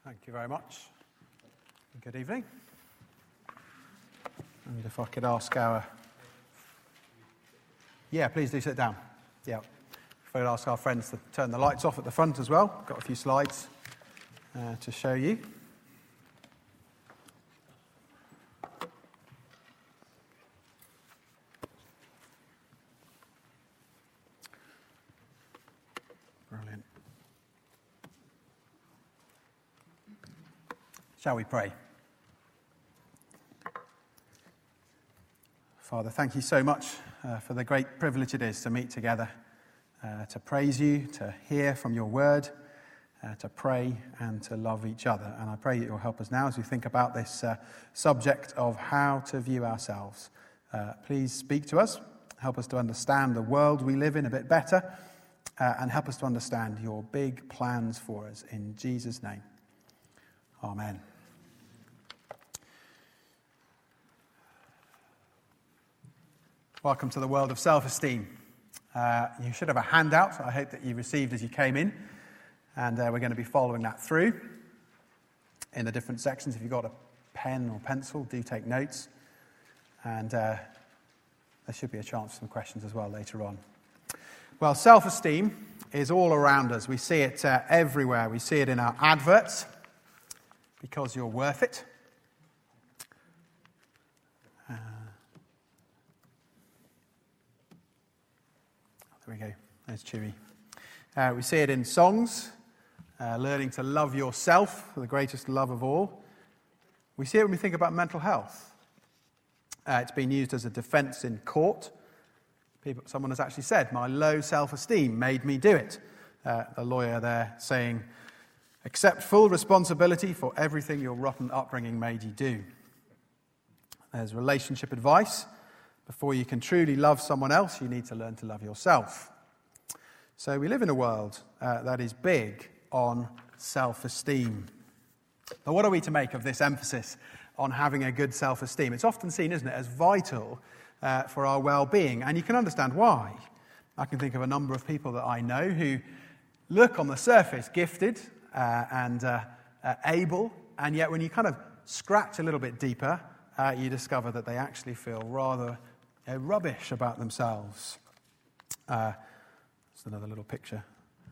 Thank you very much. Good evening. And if I could ask please do sit down. Yeah. If I could ask our friends to turn the lights off at the front as well. Got a few slides to show you. Brilliant. Shall we pray? Father, thank you so much for the great privilege it is to meet together, to praise you, to hear from your word, to pray and to love each other. And I pray that you'll help us now as we think about this subject of how to view ourselves. Please speak to us, help us to understand the world we live in a bit better, and help us to understand your big plans for us. In Jesus' name, amen. Welcome to the world of self-esteem. You should have a handout, I hope that you received as you came in. And we're going to be following that through in the different sections. If you've got a pen or pencil, do take notes. And there should be a chance for some questions as well later on. Well, self-esteem is all around us. We see it everywhere. We see it in our adverts, because you're worth it. There we go. There's Chewy. We see it in songs, learning to love yourself, the greatest love of all. We see it when we think about mental health. It's been used as a defense in court. Someone has actually said, my low self-esteem made me do it. The lawyer there saying, accept full responsibility for everything your rotten upbringing made you do. There's relationship advice. Before you can truly love someone else, you need to learn to love yourself. So we live in a world that is big on self-esteem. But what are we to make of this emphasis on having a good self-esteem? It's often seen, isn't it, as vital for our well-being, and you can understand why. I can think of a number of people that I know who look on the surface gifted and able, and yet when you kind of scratch a little bit deeper, you discover that they actually feel rather rubbish about themselves. That's another little picture.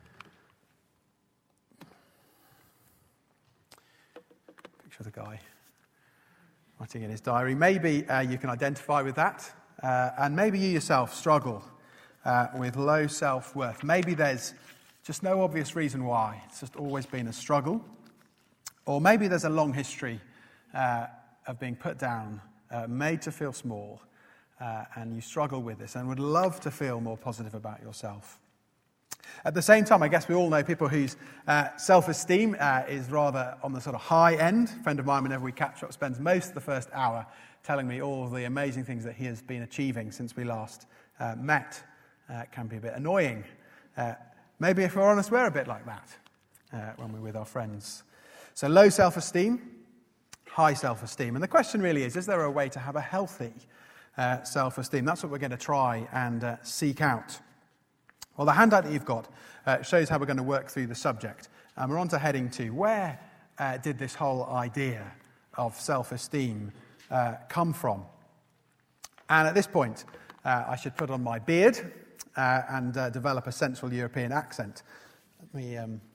Picture of the guy writing in his diary. Maybe you can identify with that, and maybe you yourself struggle with low self-worth. Maybe there's just no obvious reason why. It's just always been a struggle. Or maybe there's a long history of being put down, made to feel small, and you struggle with this and would love to feel more positive about yourself. At the same time, I guess we all know people whose self-esteem is rather on the sort of high end. A friend of mine, whenever we catch up, spends most of the first hour telling me all of the amazing things that he has been achieving since we last met. It can be a bit annoying. Maybe if we're honest, we're a bit like that when we're with our friends. So low self-esteem, high self-esteem. And the question really is there a way to have a healthy self-esteem? That's what we're going to try and seek out. Well, the handout that you've got shows how we're going to work through the subject. And we're on to heading 2. Where did this whole idea of self-esteem come from? And at this point, I should put on my beard and develop a Central European accent. Let me...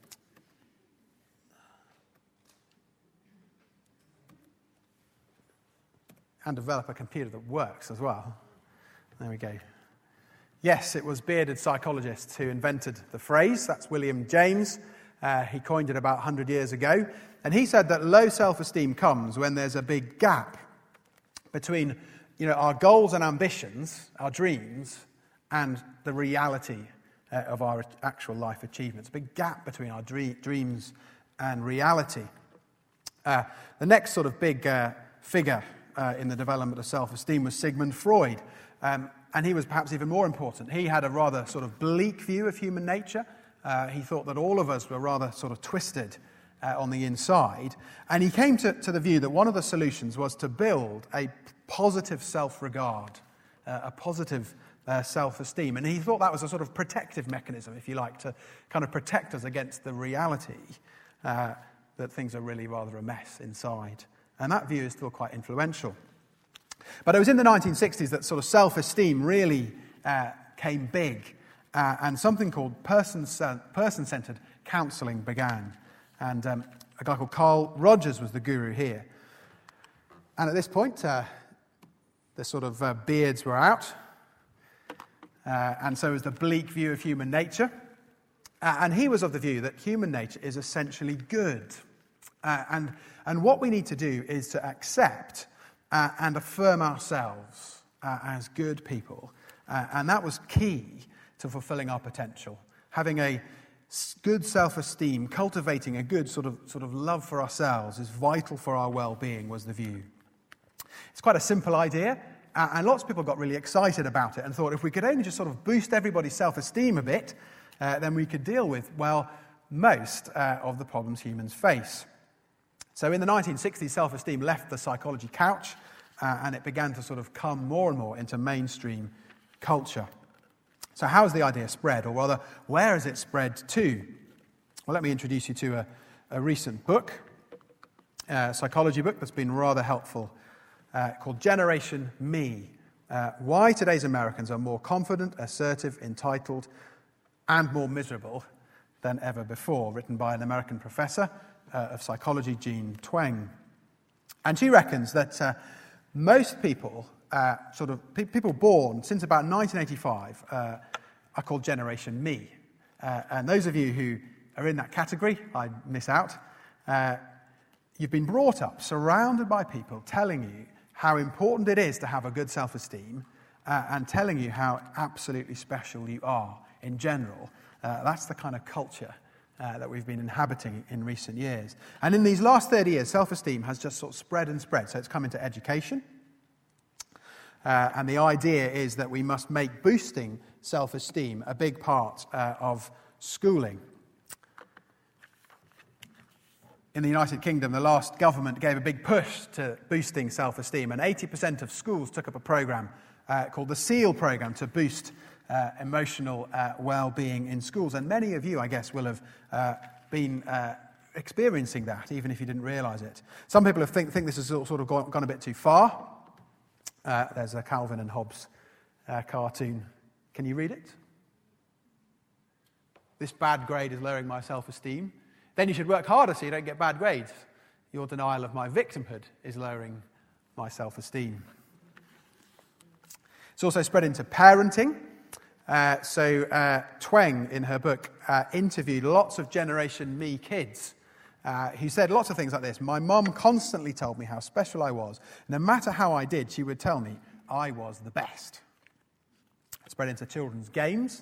and develop a computer that works as well. There we go. Yes, it was bearded psychologists who invented the phrase. That's William James. He coined it about 100 years ago. And he said that low self-esteem comes when there's a big gap between, our goals and ambitions, our dreams, and the reality of our actual life achievements. A big gap between our dreams and reality. The next sort of big figure in the development of self-esteem was Sigmund Freud. And he was perhaps even more important. He had a rather sort of bleak view of human nature. He thought that all of us were rather sort of twisted on the inside. And he came to the view that one of the solutions was to build a positive self-regard, a positive self-esteem. And he thought that was a sort of protective mechanism, if you like, to kind of protect us against the reality that things are really rather a mess inside. And that view is still quite influential. But it was in the 1960s that sort of self-esteem really came big, and something called person-centered counselling began. And a guy called Carl Rogers was the guru here. And at this point, the sort of beards were out, and so was the bleak view of human nature. And he was of the view that human nature is essentially good. And what we need to do is to accept and affirm ourselves as good people. And that was key to fulfilling our potential. Having a good self-esteem, cultivating a good sort of love for ourselves is vital for our well-being, was the view. It's quite a simple idea, and lots of people got really excited about it and thought if we could only just sort of boost everybody's self-esteem a bit, then we could deal with, well, most of the problems humans face. So in the 1960s, self-esteem left the psychology couch, and it began to sort of come more and more into mainstream culture. So how has the idea spread, or rather, where has it spread to? Well, let me introduce you to a recent book, a psychology book that's been rather helpful, called Generation Me, Why Today's Americans Are More Confident, Assertive, Entitled, and More Miserable Than Ever Before, written by an American professor of psychology, Jean Twenge. And she reckons that most people, people born since about 1985, are called Generation Me. And those of you who are in that category, I miss out, you've been brought up surrounded by people telling you how important it is to have a good self-esteem and telling you how absolutely special you are in general. That's the kind of culture that we've been inhabiting in recent years. And in these last 30 years, self-esteem has just sort of spread and spread. So it's come into education. And the idea is that we must make boosting self-esteem a big part of schooling. In the United Kingdom, the last government gave a big push to boosting self-esteem, and 80% of schools took up a program called the SEAL program to boost emotional well-being in schools. And many of you, I guess, will have been experiencing that, even if you didn't realize it. Some people think this has sort of gone a bit too far. There's a Calvin and Hobbes cartoon. Can you read it? This bad grade is lowering my self-esteem. Then you should work harder so you don't get bad grades. Your denial of my victimhood is lowering my self-esteem. It's also spread into parenting. Twenge, in her book, interviewed lots of Generation Me kids who said lots of things like this. My mum constantly told me how special I was. No matter how I did, she would tell me I was the best. It spread into children's games.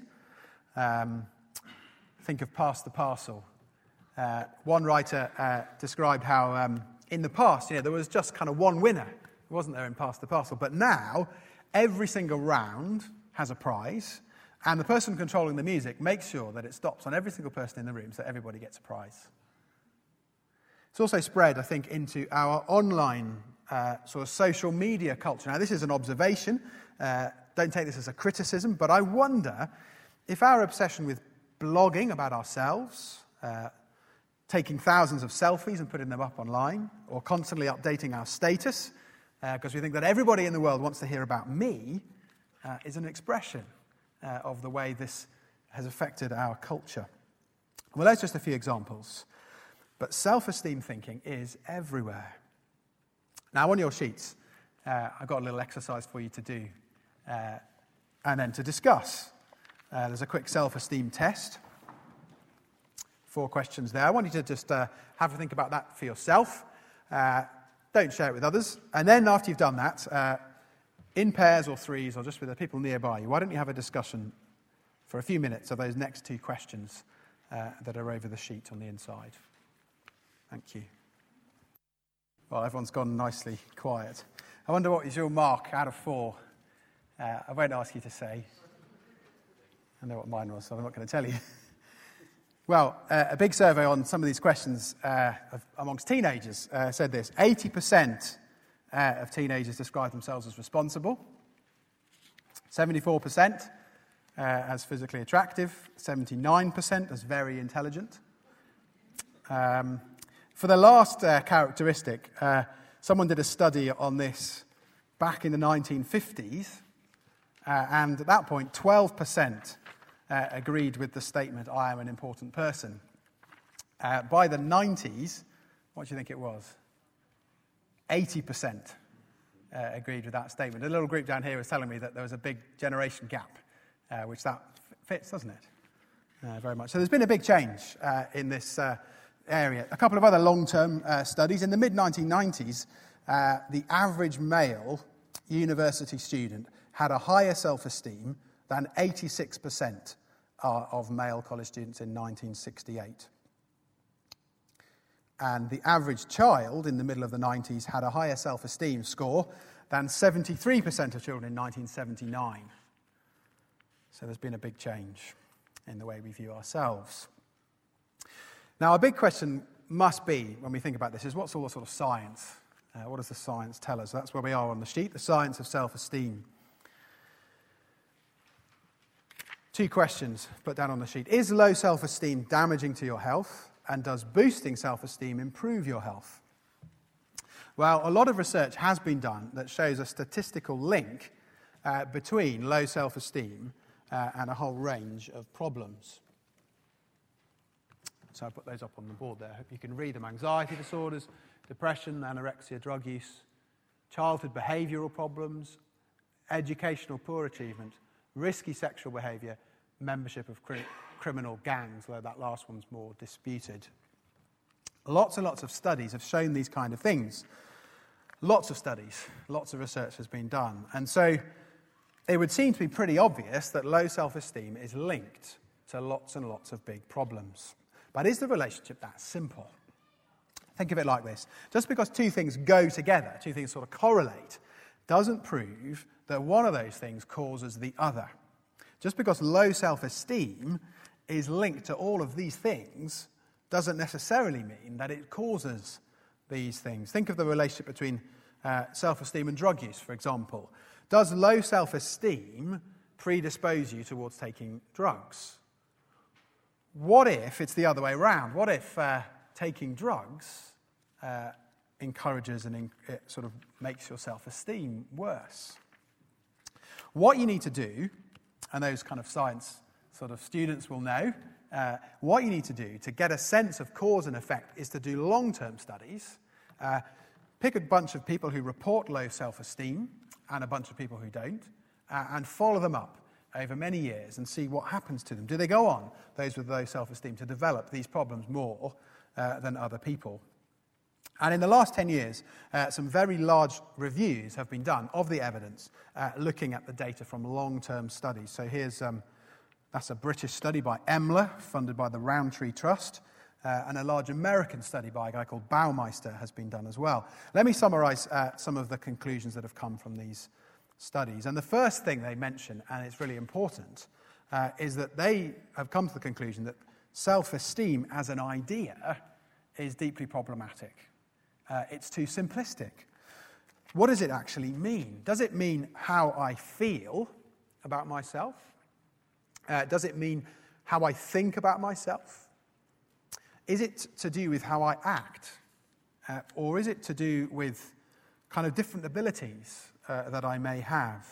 Think of Pass the Parcel. One writer described how in the past, there was just kind of one winner. It wasn't there in Pass the Parcel. But now, every single round has a prize, and the person controlling the music makes sure that it stops on every single person in the room so everybody gets a prize. It's also spread, I think, into our online sort of social media culture. Now, this is an observation. Don't take this as a criticism, but I wonder if our obsession with blogging about ourselves, taking thousands of selfies and putting them up online, or constantly updating our status, because we think that everybody in the world wants to hear about me, is an expression of the way this has affected our culture. Well, that's just a few examples. But self-esteem thinking is everywhere. Now, on your sheets, I've got a little exercise for you to do and then to discuss. There's a quick self-esteem test. 4 questions there. I want you to just have a think about that for yourself. Don't share it with others. And then after you've done that, in pairs or threes or just with the people nearby you, why don't you have a discussion for a few minutes of those next 2 questions that are over the sheet on the inside. Thank you. Well, everyone's gone nicely quiet. I wonder what is your mark out of 4? I won't ask you to say. I know what mine was, so I'm not going to tell you. Well, a big survey on some of these questions amongst teenagers said this. 80% of teenagers describe themselves as responsible. 74% as physically attractive. 79% as very intelligent. For the last characteristic, someone did a study on this back in the 1950s, and at that point, 12% agreed with the statement, "I am an important person." By the 90s, what do you think it was? 80% agreed with that statement. A little group down here was telling me that there was a big generation gap, which that fits, doesn't it? Very much. So there's been a big change in this area. A couple of other long-term studies. In the mid-1990s, the average male university student had a higher self-esteem than 86% of male college students in 1968. And the average child in the middle of the 90s had a higher self-esteem score than 73% of children in 1979. So there's been a big change in the way we view ourselves. Now, a big question must be, when we think about this, is what's all the sort of science? What does the science tell us? That's where we are on the sheet, the science of self-esteem. 2 questions put down on the sheet. Is low self-esteem damaging to your health? And does boosting self-esteem improve your health? Well, a lot of research has been done that shows a statistical link between low self-esteem and a whole range of problems. So I put those up on the board there. I hope you can read them. Anxiety disorders, depression, anorexia, drug use, childhood behavioural problems, educational poor achievement, risky sexual behaviour, membership of criminal gangs, though that last one's more disputed. Lots and lots of studies have shown these kind of things. Lots of studies, lots of research has been done. And so it would seem to be pretty obvious that low self-esteem is linked to lots and lots of big problems. But is the relationship that simple? Think of it like this. Just because 2 things go together, 2 things sort of correlate, doesn't prove that one of those things causes the other. Just because low self-esteem is linked to all of these things doesn't necessarily mean that it causes these things. Think of the relationship between self-esteem and drug use, for example. Does low self-esteem predispose you towards taking drugs? What if it's the other way around? What if taking drugs encourages and it sort of makes your self-esteem worse? What you need to do, and those kind of science sort of students will know, what you need to do to get a sense of cause and effect is to do long-term studies, pick a bunch of people who report low self-esteem and a bunch of people who don't, and follow them up over many years and see what happens to them. Do they go on, those with low self-esteem, to develop these problems more than other people? And in the last 10 years, some very large reviews have been done of the evidence, looking at the data from long-term studies. So here's that's a British study by EMLA, funded by the Rowntree Trust, and a large American study by a guy called Baumeister has been done as well. Let me summarize some of the conclusions that have come from these studies. And the first thing they mention, and it's really important, is that they have come to the conclusion that self-esteem as an idea is deeply problematic. It's too simplistic. What does it actually mean? Does it mean how I feel about myself? Does it mean how I think about myself? Is it to do with how I act? Or is it to do with kind of different abilities that I may have?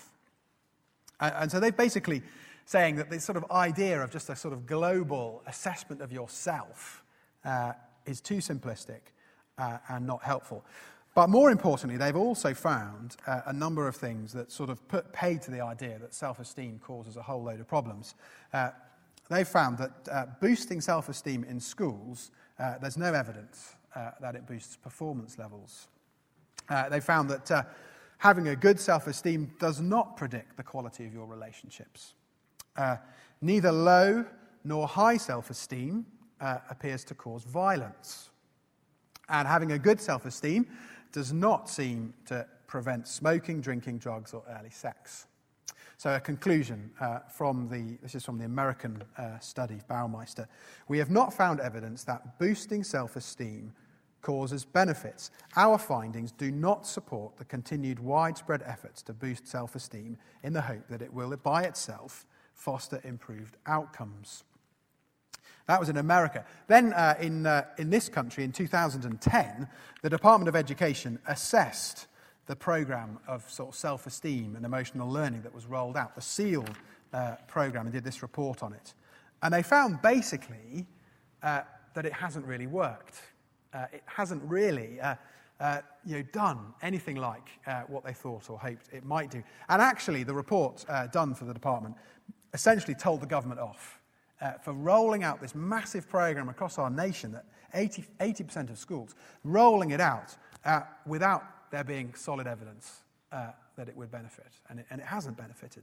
And so they're basically saying that this sort of idea of just a sort of global assessment of yourself is too simplistic and not helpful. But more importantly, they've also found a number of things that sort of put paid to the idea that self-esteem causes a whole load of problems. They've found that boosting self-esteem in schools, there's no evidence that it boosts performance levels. They found that having a good self-esteem does not predict the quality of your relationships. Neither low nor high self-esteem appears to cause violence. And having a good self-esteem does not seem to prevent smoking, drinking, drugs, or early sex. So a conclusion this is from the American study, Baumeister. We have not found evidence that boosting self-esteem causes benefits. Our findings do not support the continued widespread efforts to boost self-esteem in the hope that it will, by itself, foster improved outcomes. That was in America. Then in this country, in 2010, the Department of Education assessed the program of sort of self-esteem and emotional learning that was rolled out, the SEAL program, and did this report on it. And they found basically that it hasn't really worked. It hasn't really done anything like what they thought or hoped it might do. And actually, the report done for the department essentially told the government off for rolling out this massive program across our nation, that 80% of schools, rolling it out without there being solid evidence that it would benefit. And it hasn't benefited.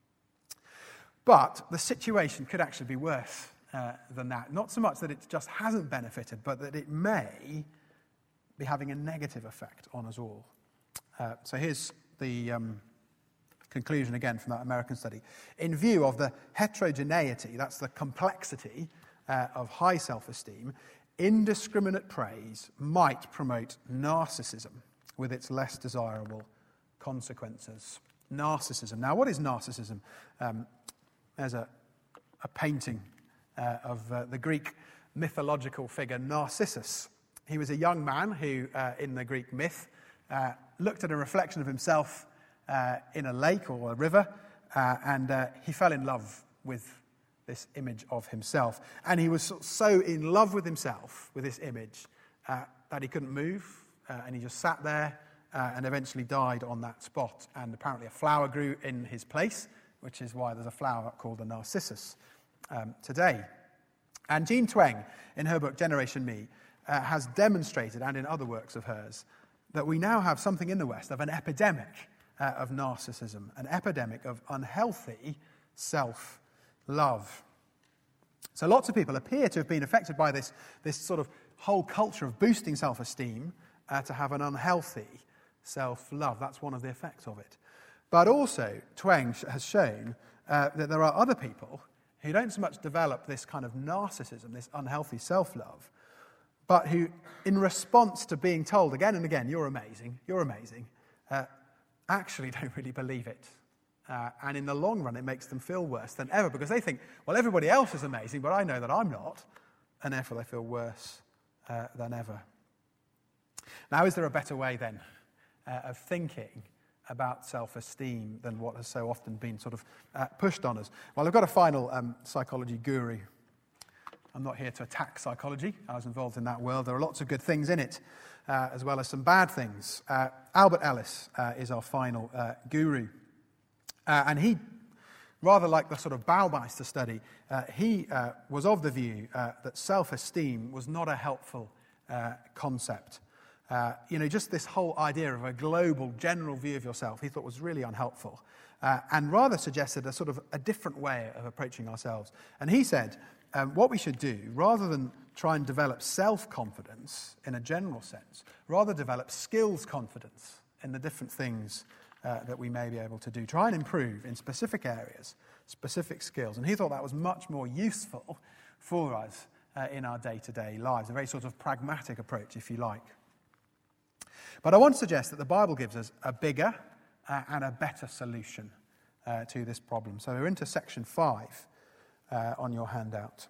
But the situation could actually be worse than that. Not so much that it just hasn't benefited, but that it may be having a negative effect on us all. So here's the conclusion again from that American study. In view of the heterogeneity, that's the complexity of high self-esteem, indiscriminate praise might promote narcissism with its less desirable consequences. Narcissism. Now, what is narcissism? There's a painting of the Greek mythological figure Narcissus. He was a young man who, in the Greek myth, looked at a reflection of himself in a lake or a river, and he fell in love with this image of himself. And he was so in love with himself, with this image, that he couldn't move, and he just sat there and eventually died on that spot. And apparently a flower grew in his place, which is why there's a flower called the narcissus today. And Jean Twenge, in her book Generation Me, has demonstrated, and in other works of hers, that we now have something in the West of an epidemic of narcissism, an epidemic of unhealthy self-love. So lots of people appear to have been affected by this sort of whole culture of boosting self-esteem to have an unhealthy self-love. That's one of the effects of it. But also, Twenge has shown that there are other people who don't so much develop this kind of narcissism, this unhealthy self-love, but who, in response to being told again and again, you're amazing, actually don't really believe it. And in the long run, it makes them feel worse than ever, because they think, well, everybody else is amazing, but I know that I'm not, and therefore they feel worse than ever. Now, is there a better way, then, of thinking about self-esteem than what has so often been sort of pushed on us? Well, I've got a final psychology guru. I'm not here to attack psychology. I was involved in that world. There are lots of good things in it, as well as some bad things. Albert Ellis is our final guru. And he, rather like the sort of Baumeister study, he was of the view that self-esteem was not a helpful concept. Just this whole idea of a global, general view of yourself, he thought was really unhelpful, and rather suggested a sort of a different way of approaching ourselves. And he said, what we should do, rather than try and develop self-confidence in a general sense, rather develop skills confidence in the different things that we may be able to do. Try and improve in specific areas, specific skills. And he thought that was much more useful for us in our day-to-day lives, a very sort of pragmatic approach, if you like. But I want to suggest that the Bible gives us a bigger and a better solution to this problem. So we're into section 5 on your handout.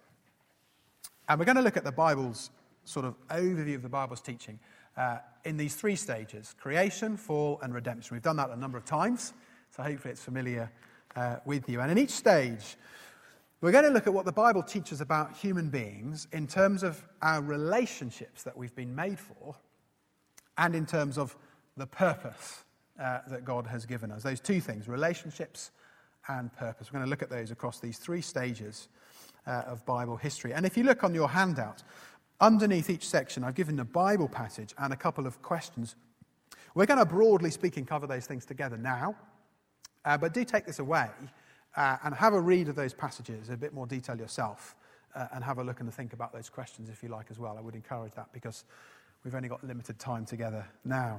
And we're going to look at the Bible's sort of overview of the Bible's teaching in these 3 stages: creation, fall, and redemption. We've done that a number of times, so hopefully it's familiar with you. And in each stage, we're going to look at what the Bible teaches about human beings in terms of our relationships that we've been made for, and in terms of the purpose that God has given us. Those 2 things, relationships and purpose. We're going to look at those across these 3 stages of Bible history. And if you look on your handout, underneath each section, I've given a Bible passage and a couple of questions. We're going to, broadly speaking, cover those things together now, but do take this away and have a read of those passages in a bit more detail yourself, and have a look and think about those questions if you like as well. I would encourage that, because we've only got limited time together now.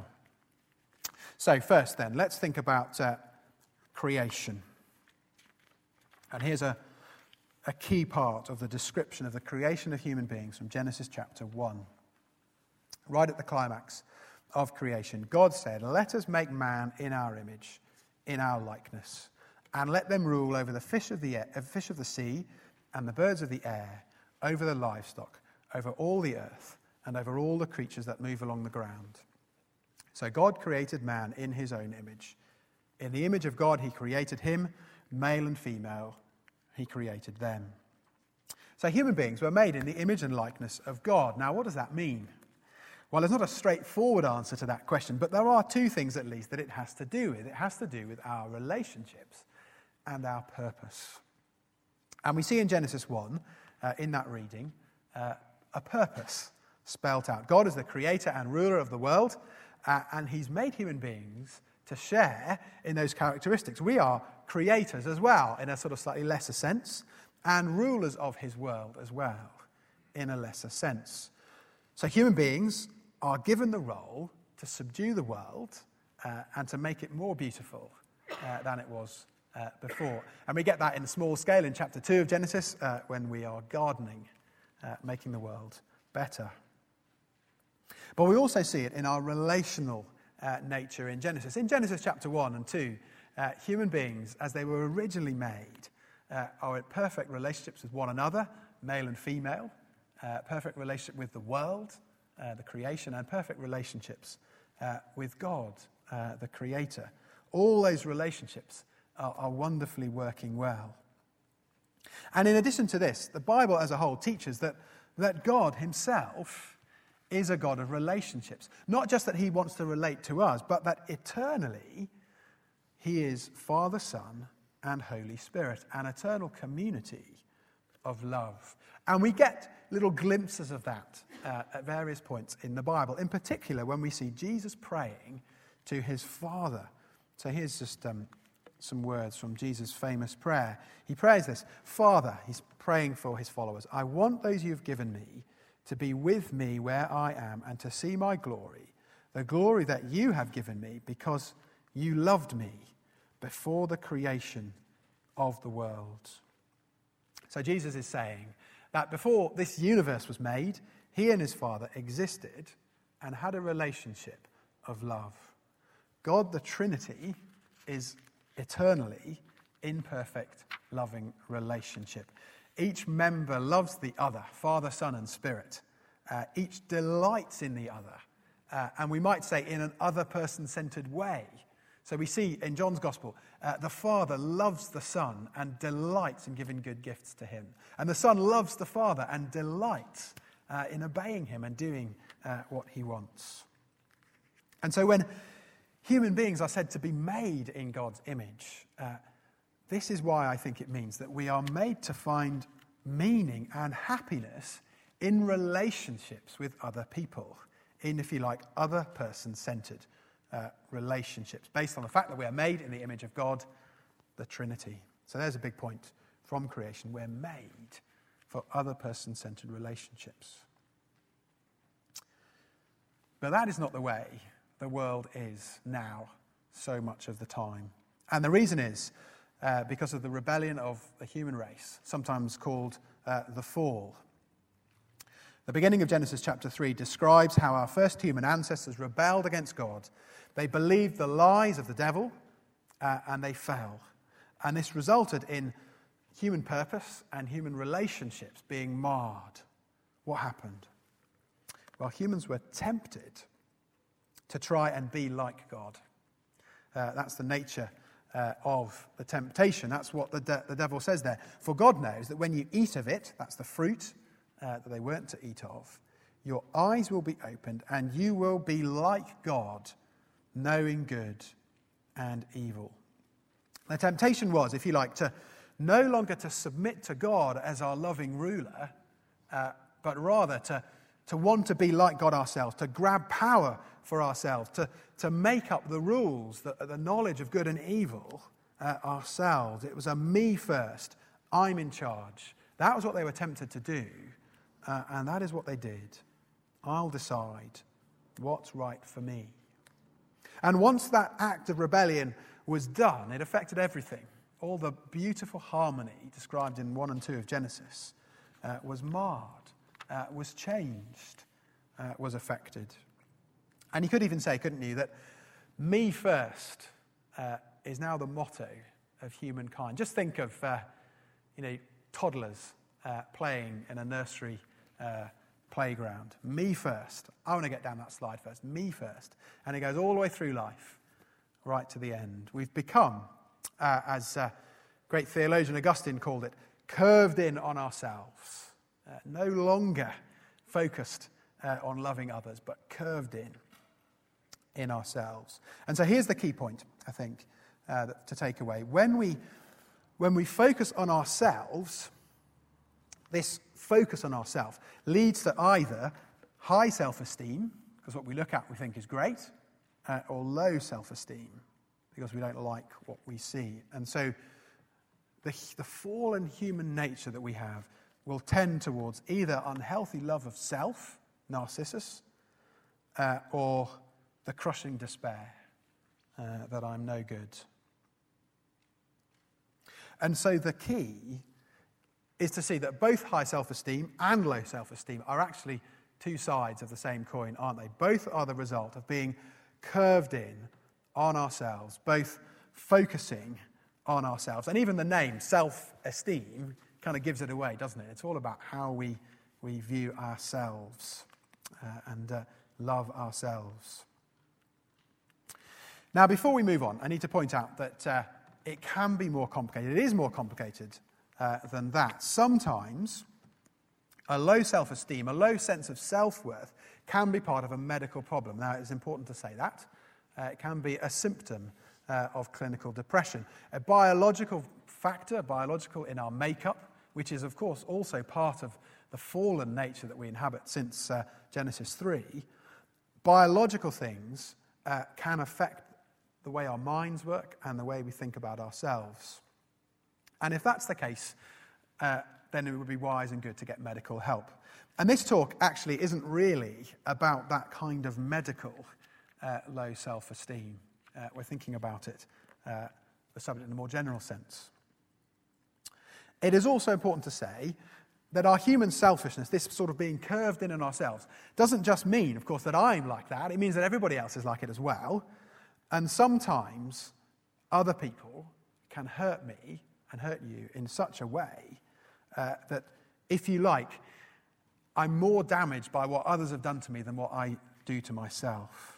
So first then, let's think about creation. And here's a key part of the description of the creation of human beings from Genesis chapter 1. Right at the climax of creation, God said, "Let us make man in our image, in our likeness, and let them rule over the fish of the sea and the birds of the air, over the livestock, over all the earth, and over all the creatures that move along the ground. So God created man in his own image. In the image of God he created him, male and female, he created them. So human beings were made in the image and likeness of God. Now, what does that mean? Well, there's not a straightforward answer to that question, but there are two things at least that it has to do with. It has to do with our relationships and our purpose. And we see in Genesis 1, in that reading, a purpose spelt out. God is the creator and ruler of the world, and he's made human beings to share in those characteristics. We are creators as well, in a sort of slightly lesser sense, and rulers of his world as well, in a lesser sense. So human beings are given the role to subdue the world and to make it more beautiful than it was before. And we get that in a small scale in chapter 2 of Genesis when we are gardening, making the world better. But we also see it in our relational nature in Genesis. In Genesis chapter 1 and 2, human beings, as they were originally made, are in perfect relationships with one another, male and female, perfect relationship with the world, the creation, and perfect relationships with God, the Creator. All those relationships are wonderfully working well. And in addition to this, the Bible as a whole teaches that God himself is a God of relationships. Not just that he wants to relate to us, but that eternally he is Father, Son, and Holy Spirit, an eternal community of love. And we get little glimpses of that at various points in the Bible, in particular when we see Jesus praying to his Father. So here's just some words from Jesus' famous prayer. He prays this: Father, he's praying for his followers, I want those you've given me to be with me where I am and to see my glory, the glory that you have given me because you loved me before the creation of the world. So Jesus is saying that before this universe was made, he and his Father existed and had a relationship of love. God, the Trinity, is eternally in perfect, loving relationship. Each member loves the other, Father, Son, and Spirit. Each delights in the other, and we might say in an other-person-centered way. So we see in John's Gospel, the Father loves the Son and delights in giving good gifts to him. And the Son loves the Father and delights in obeying him and doing what he wants. And so when human beings are said to be made in God's image, this is why I think it means that we are made to find meaning and happiness in relationships with other people, in, if you like, other-person-centered relationships, based on the fact that we are made in the image of God, the Trinity. So there's a big point from creation. We're made for other-person-centered relationships. But that is not the way the world is now so much of the time. And the reason is because of the rebellion of the human race, sometimes called the fall. The beginning of Genesis chapter 3 describes how our first human ancestors rebelled against God. They believed the lies of the devil, and they fell. And this resulted in human purpose and human relationships being marred. What happened? Well, humans were tempted to try and be like God. That's the nature of the temptation. That's what the devil says there. For God knows that when you eat of it, that's the fruit that they weren't to eat of, your eyes will be opened and you will be like God, knowing good and evil. The temptation was, if you like, to no longer to submit to God as our loving ruler, but rather to want to be like God ourselves, to grab power for ourselves, to make up the rules, the knowledge of good and evil ourselves. It was a me first, I'm in charge. That was what they were tempted to do, and that is what they did. I'll decide what's right for me. And once that act of rebellion was done, it affected everything. All the beautiful harmony described in 1 and 2 of Genesis was marred, was changed, was affected. And you could even say, couldn't you, that me first is now the motto of humankind. Just think of, toddlers playing in a nursery playground. Me first. I want to get down that slide first. Me first. And it goes all the way through life, right to the end. We've become, as great theologian Augustine called it, curved in on ourselves. No longer focused on loving others, but curved in ourselves. And so here's the key point, I think, to take away. When we focus on ourselves, this focus on ourselves leads to either high self-esteem, because what we look at we think is great, or low self-esteem, because we don't like what we see. And so the fallen human nature that we have will tend towards either unhealthy love of self, narcissus, or the crushing despair that I'm no good. And so the key is to see that both high self-esteem and low self-esteem are actually two sides of the same coin, aren't they? Both are the result of being curved in on ourselves, both focusing on ourselves. And even the name, self-esteem, kind of gives it away, doesn't it? It's all about how we view ourselves and love ourselves. Now, before we move on, I need to point out that it can be more complicated. It is more complicated than that. Sometimes a low self-esteem, a low sense of self-worth can be part of a medical problem. Now, it's important to say that. It can be a symptom of clinical depression. A biological factor, biological in our makeup, which is, of course, also part of the fallen nature that we inhabit since Genesis 3. Biological things can affect the way our minds work and the way we think about ourselves. And if that's the case, then it would be wise and good to get medical help. And this talk actually isn't really about that kind of medical low self-esteem. We're thinking about it, the subject in a more general sense. It is also important to say that our human selfishness, this sort of being curved in on ourselves, doesn't just mean, of course, that I'm like that. It means that everybody else is like it as well. And sometimes other people can hurt me and hurt you in such a way that, if you like, I'm more damaged by what others have done to me than what I do to myself.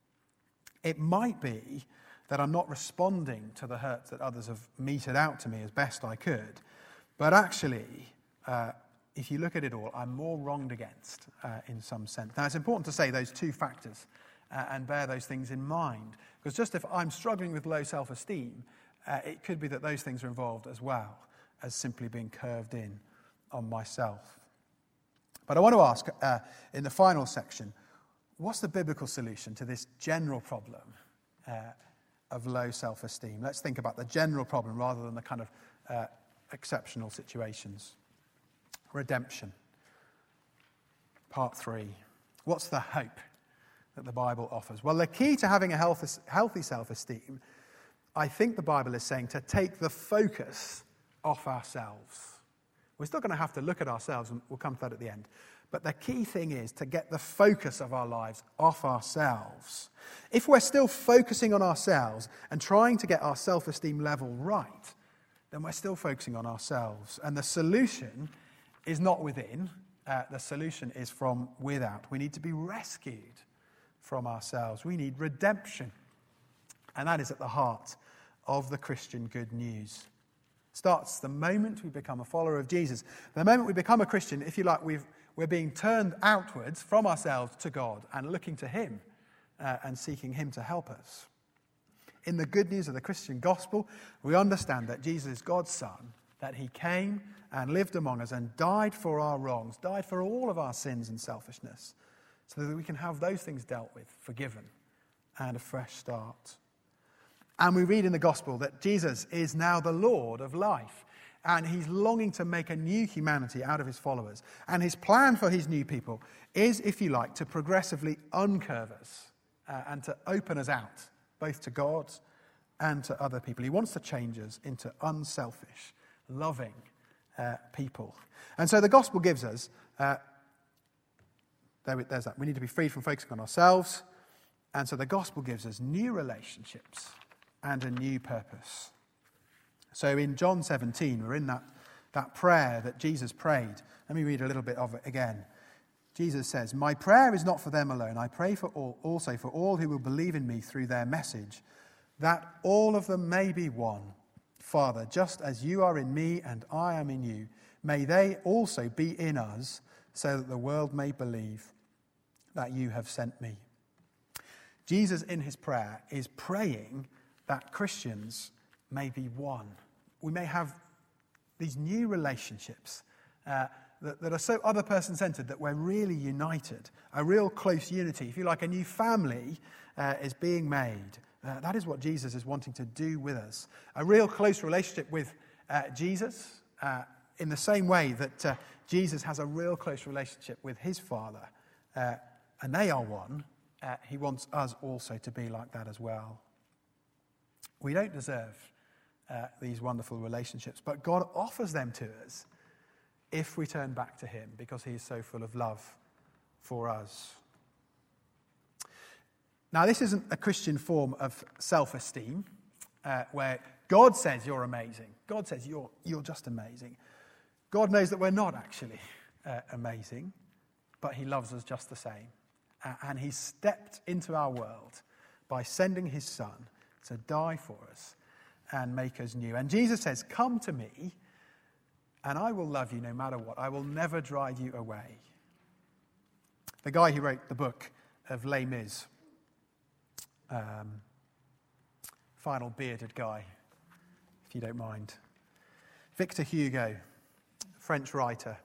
It might be that I'm not responding to the hurts that others have meted out to me as best I could, but actually, if you look at it all, I'm more wronged against in some sense. Now, it's important to say those two factors and bear those things in mind, because just if I'm struggling with low self-esteem, it could be that those things are involved as well as simply being curved in on myself. But I want to ask, in the final section, what's the biblical solution to this general problem of low self-esteem? Let's think about the general problem rather than the kind of exceptional situations. Redemption. Part 3. What's the hope that the Bible offers? Well, the key to having a healthy self-esteem, I think the Bible is saying, to take the focus off ourselves. We're still going to have to look at ourselves, and we'll come to that at the end. But the key thing is to get the focus of our lives off ourselves. If we're still focusing on ourselves and trying to get our self-esteem level right, then we're still focusing on ourselves. And the solution is not within. The solution is from without. We need to be rescued from ourselves. We need redemption. And that is at the heart of the Christian good news. Starts the moment we become a follower of Jesus. The moment we become a Christian, if you like, we're being turned outwards from ourselves to God and looking to Him and seeking Him to help us. In the good news of the Christian gospel, we understand that Jesus is God's Son, that He came and lived among us and died for our wrongs, died for all of our sins and selfishness, so that we can have those things dealt with, forgiven, and a fresh start. And we read in the gospel that Jesus is now the Lord of life, and He's longing to make a new humanity out of His followers. And His plan for His new people is, if you like, to progressively uncurve us and to open us out, both to God and to other people. He wants to change us into unselfish, loving people. And so the gospel gives us, there's that. We need to be freed from focusing on ourselves. And so the gospel gives us new relationships and a new purpose. So in John 17, we're in that that prayer that Jesus prayed. Let me read a little bit of it again. Jesus says, "My prayer is not for them alone. I pray for also for all who will believe in me through their message, that all of them may be one. Father, just as you are in me and I am in you, may they also be in us, so that the world may believe that you have sent me." Jesus, in his prayer, is praying that Christians may be one. We may have these new relationships that are so other person-centered that we're really united, a real close unity. If you like, a new family is being made. That is what Jesus is wanting to do with us. A real close relationship with Jesus in the same way that Jesus has a real close relationship with his Father, and they are one. He wants us also to be like that as well. We don't deserve these wonderful relationships, but God offers them to us if we turn back to him, because he is so full of love for us. Now, this isn't a Christian form of self-esteem where God says you're amazing. God says you're just amazing. God knows that we're not actually amazing, but he loves us just the same. And he stepped into our world by sending his son to die for us and make us new. And Jesus says, "Come to me, and I will love you no matter what. I will never drive you away." The guy who wrote the book of Les Mis, final bearded guy, if you don't mind, Victor Hugo, French writer,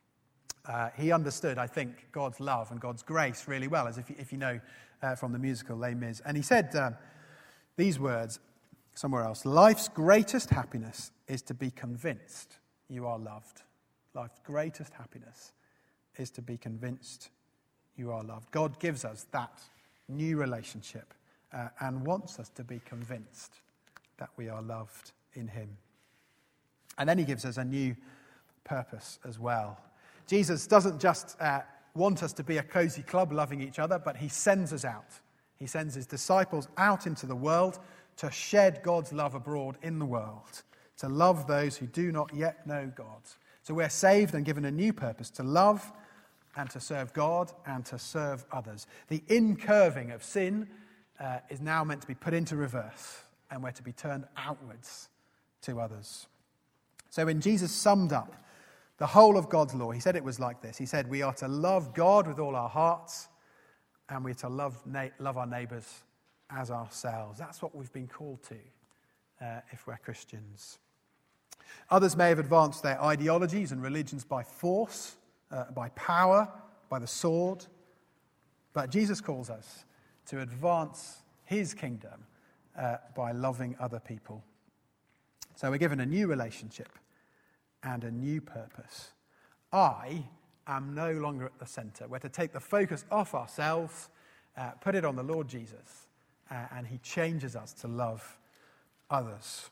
he understood, I think, God's love and God's grace really well, as if you know from the musical Les Mis. And he said these words somewhere else: "Life's greatest happiness is to be convinced you are loved." Life's greatest happiness is to be convinced you are loved. God gives us that new relationship and wants us to be convinced that we are loved in him. And then he gives us a new purpose as well. Jesus doesn't just want us to be a cozy club loving each other, but he sends us out. He sends his disciples out into the world to shed God's love abroad in the world, to love those who do not yet know God. So we're saved and given a new purpose: to love and to serve God and to serve others. The incurving of sin is now meant to be put into reverse, and we're to be turned outwards to others. So when Jesus summed up the whole of God's law, he said it was like this. He said we are to love God with all our hearts, and we're to love our neighbours as ourselves. That's what we've been called to if we're Christians. Others may have advanced their ideologies and religions by force, by power, by the sword. But Jesus calls us to advance his kingdom by loving other people. So we're given a new relationship and a new purpose. I am no longer at the centre. We're to take the focus off ourselves, put it on the Lord Jesus, and he changes us to love others.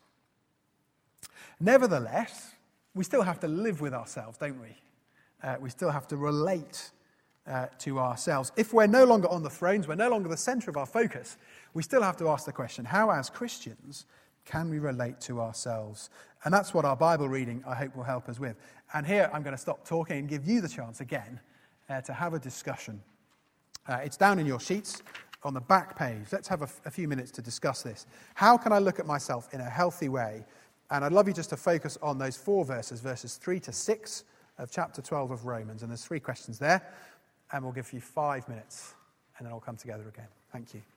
Nevertheless, we still have to live with ourselves, don't we? We still have to relate to ourselves. If we're no longer on the thrones, we're no longer the centre of our focus, we still have to ask the question, how as Christians can we relate to ourselves? And that's what our Bible reading, I hope, will help us with. And here I'm going to stop talking and give you the chance again to have a discussion. It's down in your sheets on the back page. Let's have a few minutes to discuss this. How can I look at myself in a healthy way? And I'd love you just to focus on those 4 verses, verses 3 to 6 of chapter 12 of Romans. And there's 3 questions there. And we'll give you 5 minutes, and then I'll come together again. Thank you.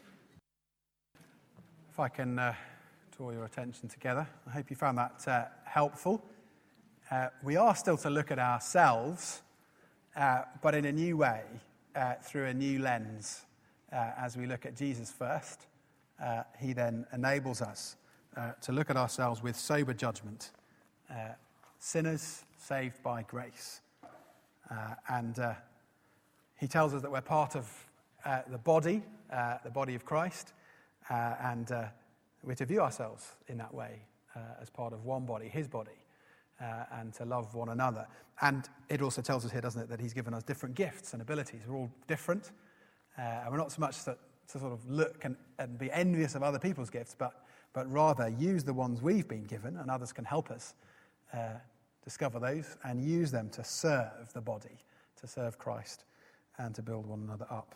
If I can draw your attention together. I hope you found that helpful. We are still to look at ourselves, but in a new way, through a new lens. As we look at Jesus first, he then enables us to look at ourselves with sober judgment. Sinners saved by grace. And he tells us that we're part of the body of Christ, and we're to view ourselves in that way as part of one body, his body, and to love one another. And it also tells us here, doesn't it, that he's given us different gifts and abilities. We're all different, and we're not so much to sort of look and be envious of other people's gifts, but rather use the ones we've been given, and others can help us to discover those and use them to serve the body, to serve Christ, and to build one another up.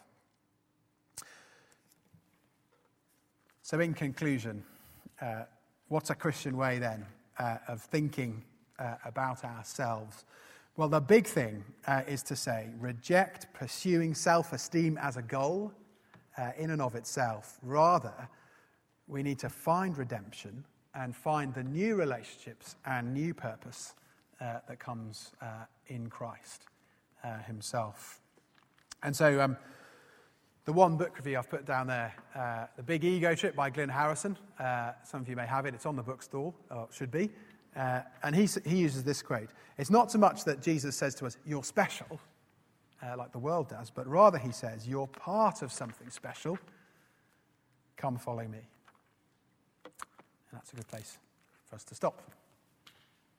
So in conclusion, what's a Christian way then of thinking about ourselves? Well, the big thing is to say, reject pursuing self-esteem as a goal in and of itself. Rather, we need to find redemption and find the new relationships and new purpose that comes in Christ himself. And so the one book review I've put down there, The Big Ego Trip by Glyn Harrison. Some of you may have it. It's on the bookstore, or it should be. And he uses this quote. It's not so much that Jesus says to us, you're special, like the world does, but rather he says, you're part of something special. Come follow me. And that's a good place for us to stop.